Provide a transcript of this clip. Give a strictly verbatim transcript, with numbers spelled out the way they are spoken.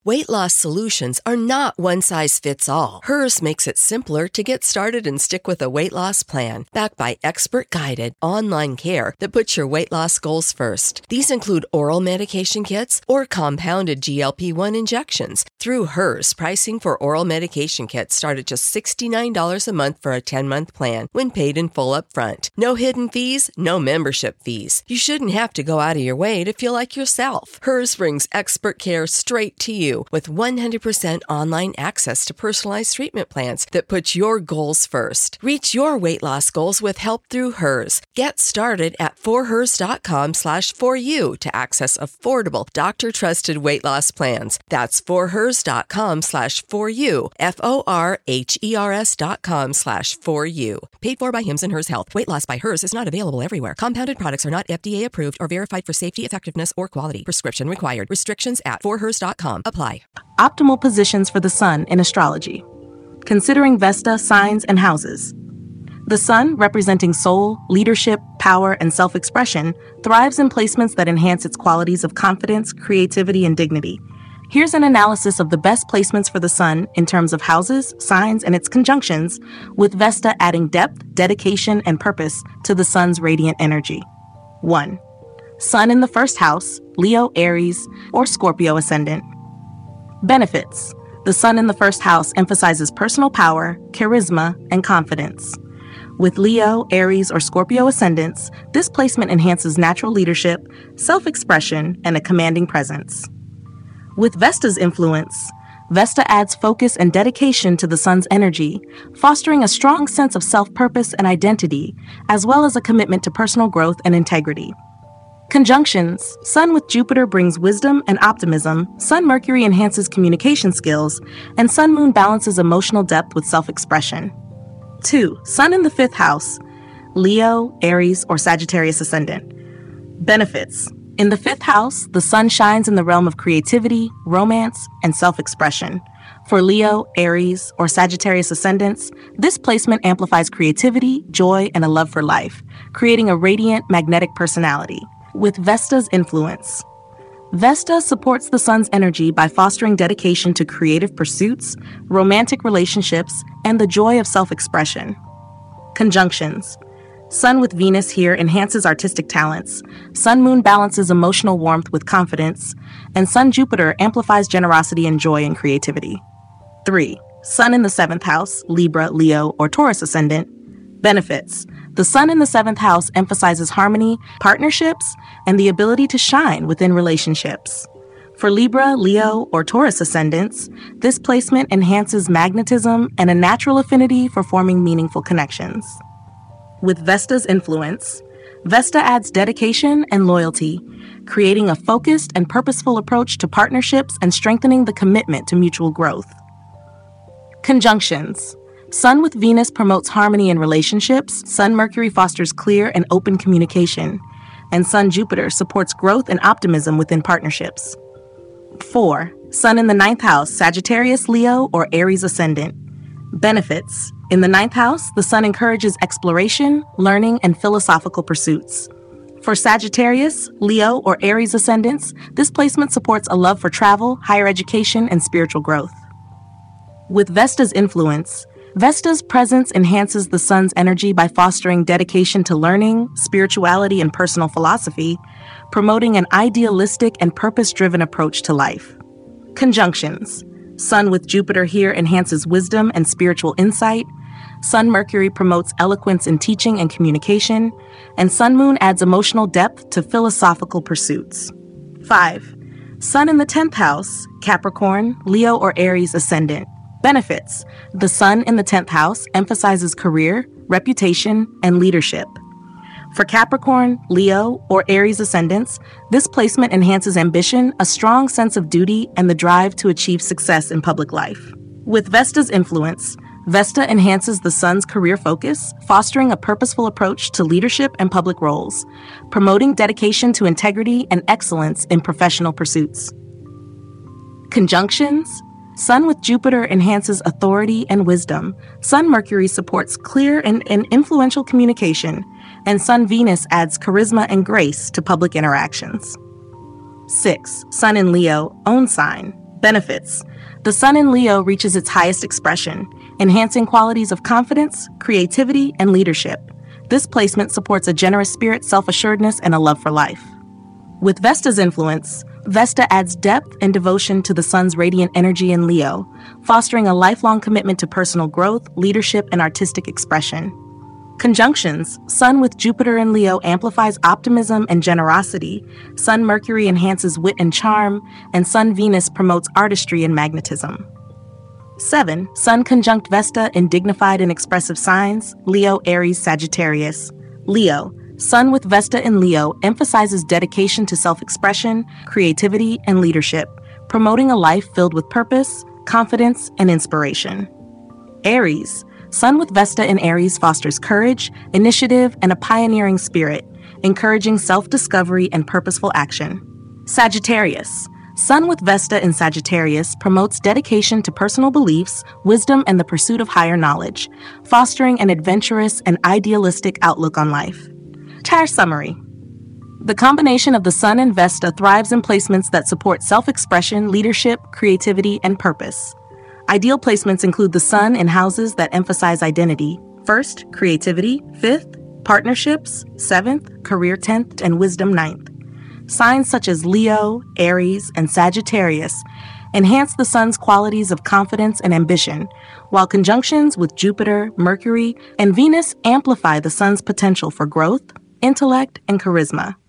Weight loss solutions are not one size fits all. Hers makes it simpler to get started and stick with a weight loss plan, backed by expert-guided online care that puts your weight loss goals first. These include oral medication kits or compounded G L P one injections. Through Hers, pricing for oral medication kits start at just sixty-nine dollars a month for a ten-month plan when paid in full upfront. No hidden fees, no membership fees. You shouldn't have to go out of your way to feel like yourself. Hers brings expert care straight to you with one hundred percent online access to personalized treatment plans that put your goals first. Reach your weight loss goals with help through Hers. Get started at forhers.com slash for you to access affordable, doctor-trusted weight loss plans. That's forhers.com slash for you, F O R H E R S dot com slash for you. Paid for by Hims and Hers Health. Weight loss by Hers is not available everywhere. Compounded products are not F D A approved or verified for safety, effectiveness, or quality. Prescription required. Restrictions at forhers dot com apply. Optimal positions for the sun in astrology. Considering Vesta, signs, and houses. The sun, representing soul, leadership, power, and self-expression, thrives in placements that enhance its qualities of confidence, creativity, and dignity. Here's an analysis of the best placements for the sun in terms of houses, signs, and its conjunctions, with Vesta adding depth, dedication, and purpose to the sun's radiant energy. one. Sun in the first house, Leo, Aries, or Scorpio ascendant. Benefits. The sun in the first house emphasizes personal power, charisma, and confidence. With Leo, Aries, or Scorpio ascendants, this placement enhances natural leadership, self-expression, and a commanding presence. With Vesta's influence, Vesta adds focus and dedication to the sun's energy, fostering a strong sense of self-purpose and identity, as well as a commitment to personal growth and integrity. Conjunctions. Sun with Jupiter brings wisdom and optimism, Sun-Mercury enhances communication skills, and Sun-Moon balances emotional depth with self-expression. two. Sun in the fifth house, Leo, Aries, or Sagittarius ascendant. Benefits. In the fifth house, the sun shines in the realm of creativity, romance, and self-expression. For Leo, Aries, or Sagittarius ascendants, this placement amplifies creativity, joy, and a love for life, creating a radiant, magnetic personality. With Vesta's influence. Vesta supports the sun's energy by fostering dedication to creative pursuits, romantic relationships, and the joy of self-expression. Conjunctions. Sun with Venus here enhances artistic talents, Sun-Moon balances emotional warmth with confidence, and Sun-Jupiter amplifies generosity and joy and creativity. three. Sun in the seventh house, Libra, Leo, or Taurus ascendant. Benefits. The sun in the seventh house emphasizes harmony, partnerships, and the ability to shine within relationships. For Libra, Leo, or Taurus ascendants, this placement enhances magnetism and a natural affinity for forming meaningful connections. With Vesta's influence, Vesta adds dedication and loyalty, creating a focused and purposeful approach to partnerships and strengthening the commitment to mutual growth. Conjunctions. Sun with Venus promotes harmony in relationships, Sun-Mercury fosters clear and open communication, and Sun-Jupiter supports growth and optimism within partnerships. four. Sun in the ninth house, Sagittarius, Leo, or Aries ascendant. Benefits. In the ninth house, the sun encourages exploration, learning, and philosophical pursuits. For Sagittarius, Leo, or Aries ascendants, this placement supports a love for travel, higher education, and spiritual growth. With Vesta's influence, Vesta's presence enhances the sun's energy by fostering dedication to learning, spirituality, and personal philosophy, promoting an idealistic and purpose-driven approach to life. Conjunctions. Sun with Jupiter here enhances wisdom and spiritual insight, Sun-Mercury promotes eloquence in teaching and communication, and Sun-Moon adds emotional depth to philosophical pursuits. five. Sun in the tenth house, Capricorn, Leo, or Aries ascendant. Benefits. The sun in the tenth house emphasizes career, reputation, and leadership. For Capricorn, Leo, or Aries ascendants, this placement enhances ambition, a strong sense of duty, and the drive to achieve success in public life. With Vesta's influence, Vesta enhances the sun's career focus, fostering a purposeful approach to leadership and public roles, promoting dedication to integrity and excellence in professional pursuits. Conjunctions. Sun with Jupiter enhances authority and wisdom, Sun-Mercury supports clear and, and influential communication, and Sun-Venus adds charisma and grace to public interactions. six. Sun in Leo, own sign. Benefits. The Sun in Leo reaches its highest expression, enhancing qualities of confidence, creativity, and leadership. This placement supports a generous spirit, self-assuredness, and a love for life. With Vesta's influence, Vesta adds depth and devotion to the Sun's radiant energy in Leo, fostering a lifelong commitment to personal growth, leadership, and artistic expression. Conjunctions. Sun with Jupiter in Leo amplifies optimism and generosity. Sun Mercury enhances wit and charm, and Sun Venus promotes artistry and magnetism. seven. Sun conjunct Vesta in dignified and expressive signs, Leo, Aries, Sagittarius. Leo. Sun with Vesta in Leo emphasizes dedication to self-expression, creativity, and leadership, promoting a life filled with purpose, confidence, and inspiration. Aries. Sun with Vesta in Aries fosters courage, initiative, and a pioneering spirit, encouraging self-discovery and purposeful action. Sagittarius. Sun with Vesta in Sagittarius promotes dedication to personal beliefs, wisdom, and the pursuit of higher knowledge, fostering an adventurous and idealistic outlook on life. Entire summary. The combination of the Sun and Vesta thrives in placements that support self-expression, leadership, creativity, and purpose. Ideal placements include the Sun in houses that emphasize identity. First, creativity. Fifth, partnerships. Seventh, career. Tenth, and wisdom. Ninth. Signs such as Leo, Aries, and Sagittarius enhance the Sun's qualities of confidence and ambition, while conjunctions with Jupiter, Mercury, and Venus amplify the Sun's potential for growth, intellect, and charisma.